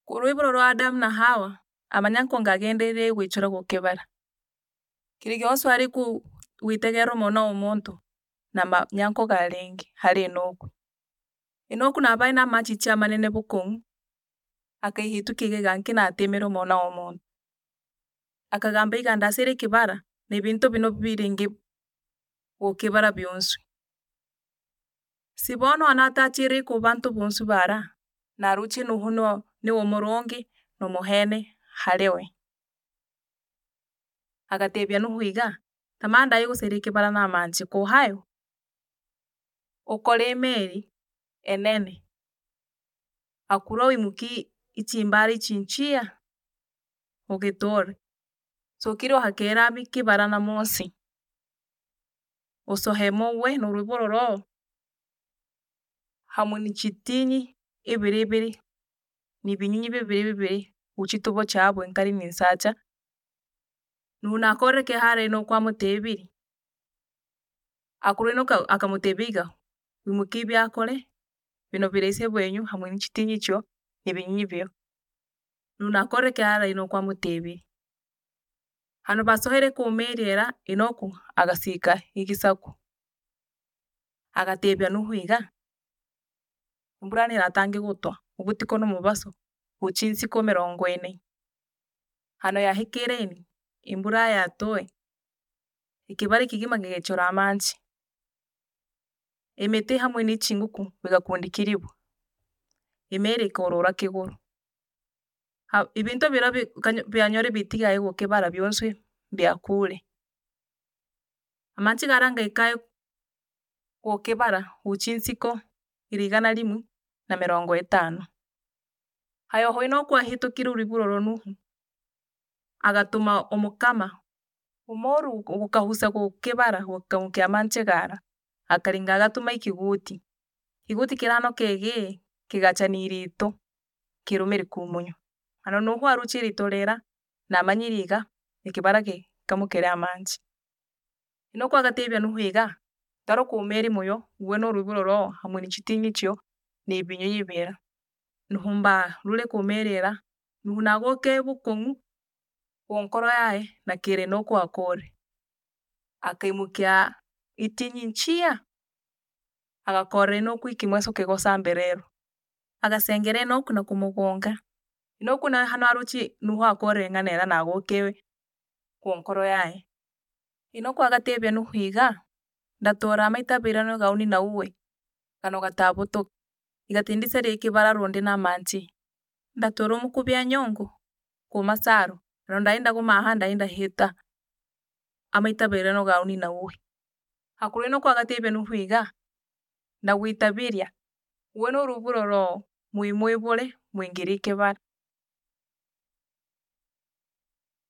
Rwiburo rwa Adamu na Hawa, amanyankore ngagendeire gwichura gukibara. Kiri gionsi ari gwitegerera omwana omonto, na amanyankore garenge, hare Enoku. Enoku nabaire na amachichi amanene bokong'u, akaihitukia iga nki natemire omwana omonto. Akagamba iga ndasire ekibara, na ebinto binu birenge gukibara bionsi. Si bono anatachire iko banto bonsi bara, naruche noho niwe omoronge, na omohene hare we. Agatebia nuhu iga, tamara ndaye gosera ekibara na amachiko hayo, okore emeri enene, akure oimukie echimbara echinchia, ogetore, osokire ohake ekibara na mosi, osohe mowe na orwiboro rogo, hamwe na chitinyi ibere ibere, na ebinyinyi bibere bibere ghua chitobo chiabo nkari ninsacha, nonya nakorire ki hare Enoku amotebirie, akorwa Enoku akamotebia iga, oimukie ebiakore, bino biraise bwenyu hamwe na echitinyi echio, na ebinyinyi bio. Nonya nakorire ki hare Enoku amotebirie. Hano basoire kuuma eriera, Enoku agasika egesaku, agatebia Nuhu iga, embura neratangia gotwa, obutiko na omobaso, ghua chinsiko 40. Hano yahekeire embura yatoe, ekibara ekigima kegechora amache, emete hamwe na echinguku bigakundikiribwa, emeeri ekorora kigoro. Ebinto biria bianyore bitigae gukibara bionsi biakure. Amache garia gukibara ghua chinsiko 150. Aye oho Enoku ahitukire orwiburo rwa Nuhu, agatuma omukama, omoru gokagusa gukibara gokamokia amache garia, akaringa agatuma ekiguti, ekiguti kiria nabo kegiire, kegachania erito, kerumire kumunywa. Hano Nuhu aruche erito riria, namanyire iga, ekibara gikamokeria amache. Enoku agatebia Nuhu iga, tara okuuma eri moyo, gwe na orwiburo rogo hamwe na echitinyi echio, na ebinyinyi biria. Nuhu mbarure kuuma eriera, Nuhu nagoka bokong'u gonkoro yaye, nakere Enoku akore. Akaimukia etinyi nchia, agakorera Enoku ekimweso kegosa mbere ero, agasengera Enoku na komogonga. Enoku naye hano aruche Nuhu akorere ng'a nera nagoka gonkoro yaye. Enoku agatebia Nuhu iga, ndatora amaitabirano gauni na uwe, gano gatabotoke, iga tindisera ekibara rundi na amache, ndatora omokubia nyongo, kuuma Saro, naro ndaye ndaguma aha ndaye ndaheta amaitabirano gauni na uwe. Akorwa Enoku agatebia Nuhu iga, ndagwitabiria, gwe na orwiburo rogo, mwimwibure, mwingire ekibara.